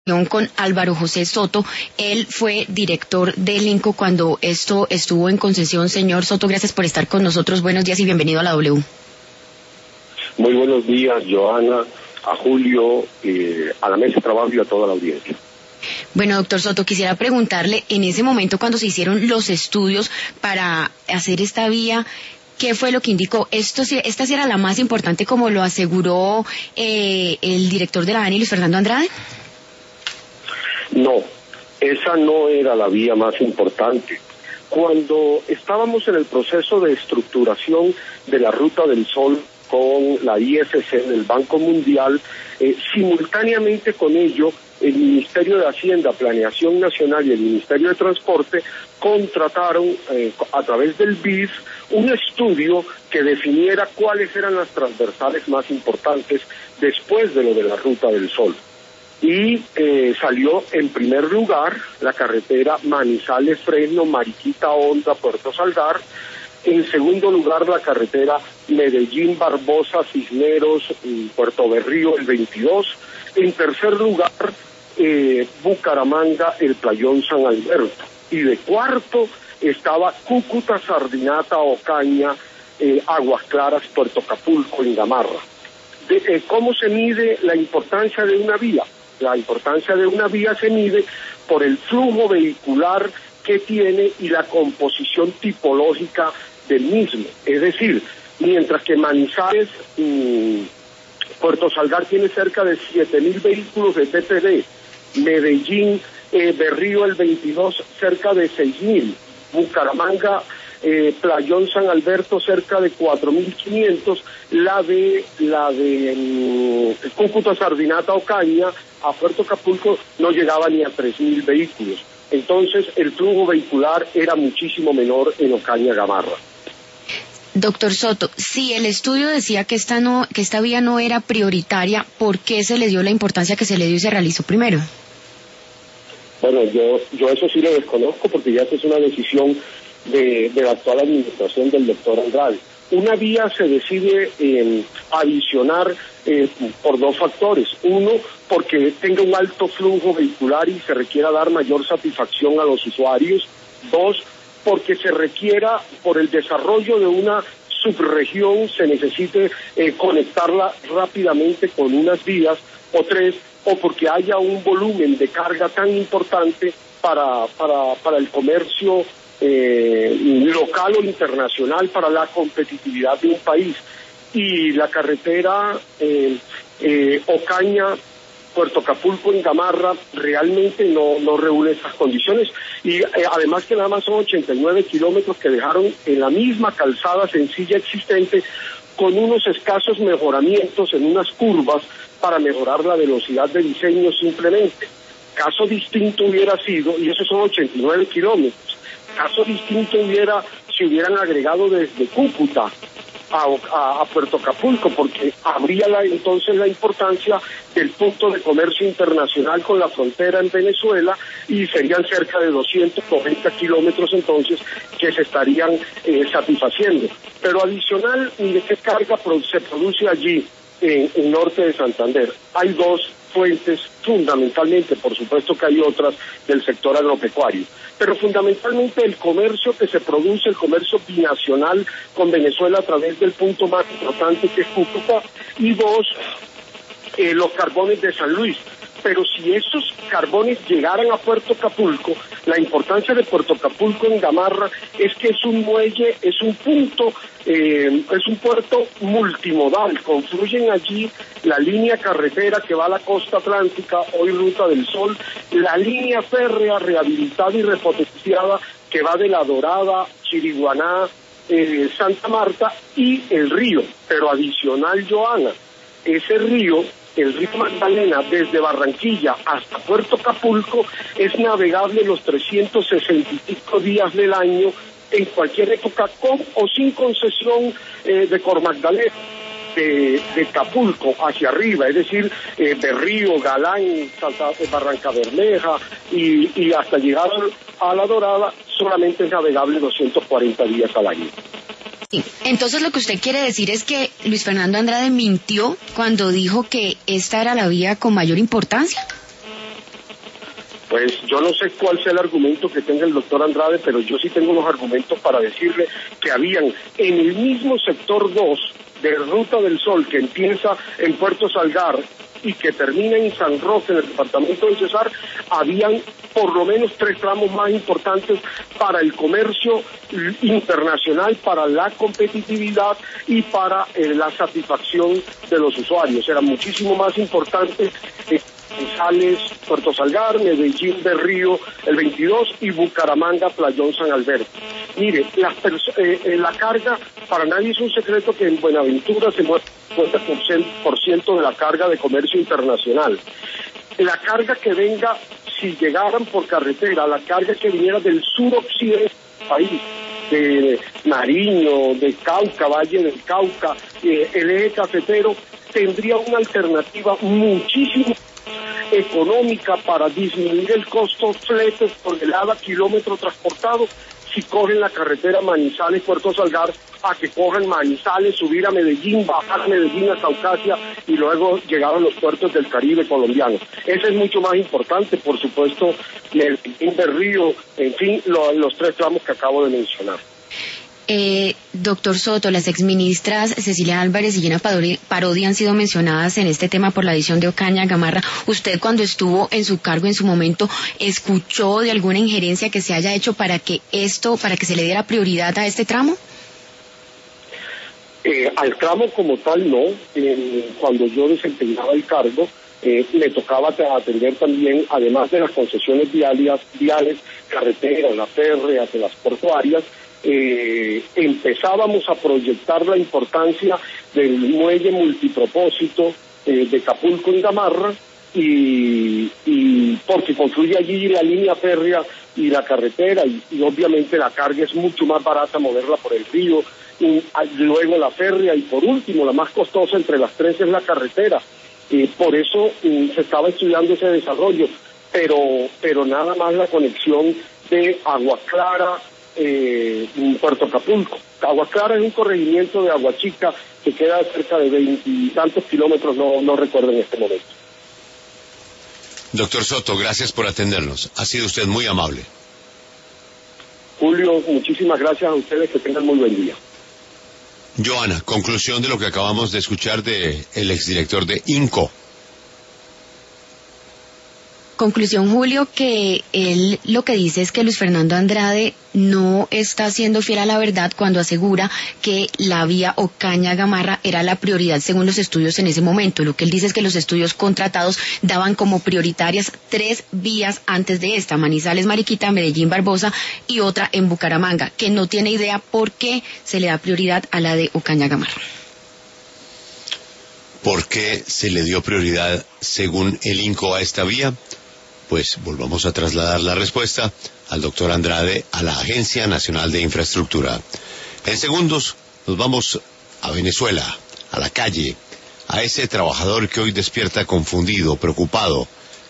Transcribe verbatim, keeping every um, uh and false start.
con Álvaro José Soto. Él fue director del INCO cuando esto estuvo en concesión. Señor Soto, gracias por estar con nosotros. Buenos días y bienvenido a la W. Muy buenos días, Joana, a Julio, eh, a la mesa de trabajo y a toda la audiencia. Bueno, doctor Soto, quisiera preguntarle, en ese momento cuando se hicieron los estudios para hacer esta vía, ¿qué fue lo que indicó? Esto, ¿Esta sí era la más importante, como lo aseguró eh, el director de la ANI, Luis Fernando Andrade? No, esa no era la vía más importante. Cuando estábamos en el proceso de estructuración de la Ruta del Sol con la I F C del Banco Mundial, eh, simultáneamente con ello, el Ministerio de Hacienda, Planeación Nacional y el Ministerio de Transporte contrataron eh, a través del B I D un estudio que definiera cuáles eran las transversales más importantes después de lo de la Ruta del Sol. Y eh, salió en primer lugar la carretera Manizales-Fresno, Mariquita-Honda, Puerto Salgar. En segundo lugar, la carretera Medellín-Barbosa, Cisneros, Puerto Berrío, el veintidós. En tercer lugar, eh, Bucaramanga, el Playón San Alberto. Y de cuarto estaba Cúcuta, Sardinata, Ocaña, eh, Aguas Claras, Puerto Capulco, en Gamarra. De, eh, ¿Cómo se mide la importancia de una vía? La importancia de una vía se mide por el flujo vehicular que tiene y la composición tipológica del mismo. Es decir, mientras que Manizales, mmm, Puerto Salgar tiene cerca de siete mil vehículos de T P D, Medellín, eh, Berrío el veintidós, cerca de seis mil, Bucaramanga, eh, Playón San Alberto, cerca de cuatro mil quinientos, la de la de um, Cúcuta, Sardinata, Ocaña, a Puerto Capulco no llegaba ni a tres mil vehículos. Entonces el flujo vehicular era muchísimo menor en Ocaña, Gamarra. Doctor Soto, si el estudio decía que esta no, que esta vía no era prioritaria, ¿por qué se le dio la importancia que se le dio y se realizó primero? Bueno, yo yo eso sí lo desconozco porque ya esa es una decisión de, de la actual administración del doctor Andrade. Una vía se decide eh, adicionar eh, por dos factores. Uno, porque tenga un alto flujo vehicular y se requiera dar mayor satisfacción a los usuarios. Dos, porque se requiera, por el desarrollo de una subregión, se necesite eh, conectarla rápidamente con unas vías. O tres, o porque haya un volumen de carga tan importante para, para, para el comercio Eh, local o internacional, para la competitividad de un país. Y la carretera eh, eh, Ocaña, Puerto Capulco, en Gamarra, realmente no, no reúne esas condiciones. Y eh, además que nada más son ochenta y nueve kilómetros que dejaron en la misma calzada sencilla existente, con unos escasos mejoramientos en unas curvas para mejorar la velocidad de diseño simplemente. Caso distinto hubiera sido, y esos son ochenta y nueve kilómetros, caso distinto hubiera si hubieran agregado desde Cúcuta a, a, a Puerto Capulco, porque habría la, entonces la importancia del punto de comercio internacional con la frontera en Venezuela, y serían cerca de doscientos noventa kilómetros entonces que se estarían eh, satisfaciendo. Pero adicional, ¿de qué carga se produce allí en el norte de Santander? Hay dos fuentes, fundamentalmente, por supuesto que hay otras del sector agropecuario, pero fundamentalmente el comercio que se produce, el comercio binacional con Venezuela a través del punto más importante que es Cúcuta, y dos, eh, los carbones de San Luis. Pero si esos carbones llegaran a Puerto Capulco, la importancia de Puerto Capulco en Gamarra es que es un muelle, es un punto, eh, es un puerto multimodal. Confluyen allí la línea carretera que va a la costa atlántica, hoy Ruta del Sol, la línea férrea rehabilitada y repotenciada que va de La Dorada, Chiriguaná, eh, Santa Marta, y el río. Pero adicional, Joana, ese río, el río Magdalena, desde Barranquilla hasta Puerto Capulco, es navegable los trescientos sesenta y cinco días del año, en cualquier época, con o sin concesión eh, de Cor Magdalena, de, de Capulco hacia arriba, es decir, eh, Berrío, Galán, Santa, Barranca Bermeja y, y hasta llegar a La Dorada, solamente es navegable doscientos cuarenta días al año. Sí. Entonces lo que usted quiere decir es que Luis Fernando Andrade mintió cuando dijo que esta era la vía con mayor importancia. Pues yo no sé cuál sea el argumento que tenga el doctor Andrade, pero yo sí tengo unos argumentos para decirle que habían en el mismo sector dos de Ruta del Sol, que empieza en Puerto Salgar y que termina en San Roque, en el departamento de Cesar, habían por lo menos tres tramos más importantes para el comercio internacional, para la competitividad y para eh, la satisfacción de los usuarios. Era muchísimo más importante eh, Manizales, Puerto Salgar, Medellín del Río, el veintidós, y Bucaramanga, Playón, San Alberto. Mire, las eh, eh, la carga, para nadie es un secreto que en Buenaventura se mueve el cincuenta por ciento de la carga de comercio internacional. La carga que venga, si llegaran por carretera, la carga que viniera del suroccidente del país, de Nariño, de Cauca, Valle del Cauca, eh, el eje cafetero, tendría una alternativa muchísimo económica para disminuir el costo flete tonelada kilómetro transportado si cogen la carretera Manizales Puerto Salgar a que cojan Manizales, subir a Medellín, bajar a Medellín a Caucasia y luego llegar a los puertos del Caribe colombiano. Ese es mucho más importante, por supuesto, Medellín del Río, en fin, lo, los tres tramos que acabo de mencionar. Eh, doctor Soto, las exministras Cecilia Álvarez y Gina Parodi han sido mencionadas en este tema por la adición de Ocaña Gamarra. ¿Usted, cuando estuvo en su cargo en su momento, escuchó de alguna injerencia que se haya hecho para que esto, para que se le diera prioridad a este tramo? Eh, al tramo como tal no. Eh, cuando yo desempeñaba el cargo, eh, me tocaba atender también, además de las concesiones viales, viales carreteras, las férreas, de las portuarias. Eh, empezábamos a proyectar la importancia del muelle multipropósito eh, de Capulco en Gamarra, y, y porque confluye allí la línea férrea y la carretera, y, y obviamente la carga es mucho más barata moverla por el río, y, luego la férrea, y por último la más costosa entre las tres es la carretera. Eh, por eso eh, se estaba estudiando ese desarrollo, pero, pero nada más la conexión de Agua Clara, Eh, Puerto Acapulco. Agua Clara es un corregimiento de Agua Chica que queda cerca de veintitantos kilómetros, no, no recuerdo en este momento. Doctor Soto, gracias por atendernos. Ha sido usted muy amable. Julio, muchísimas gracias a ustedes, que tengan muy buen día. Joana, conclusión de lo que acabamos de escuchar de el exdirector de INCO. Conclusión, Julio, que él lo que dice es que Luis Fernando Andrade no está siendo fiel a la verdad cuando asegura que la vía Ocaña Gamarra era la prioridad según los estudios en ese momento. Lo que él dice es que los estudios contratados daban como prioritarias tres vías antes de esta: Manizales Mariquita, Medellín Barbosa y otra en Bucaramanga, que no tiene idea por qué se le da prioridad a la de Ocaña Gamarra. ¿Por qué se le dio prioridad según el INCO a esta vía? Pues volvamos a trasladar la respuesta al doctor Andrade, a la Agencia Nacional de Infraestructura. En segundos nos vamos a Venezuela, a la calle, a ese trabajador que hoy despierta confundido, preocupado,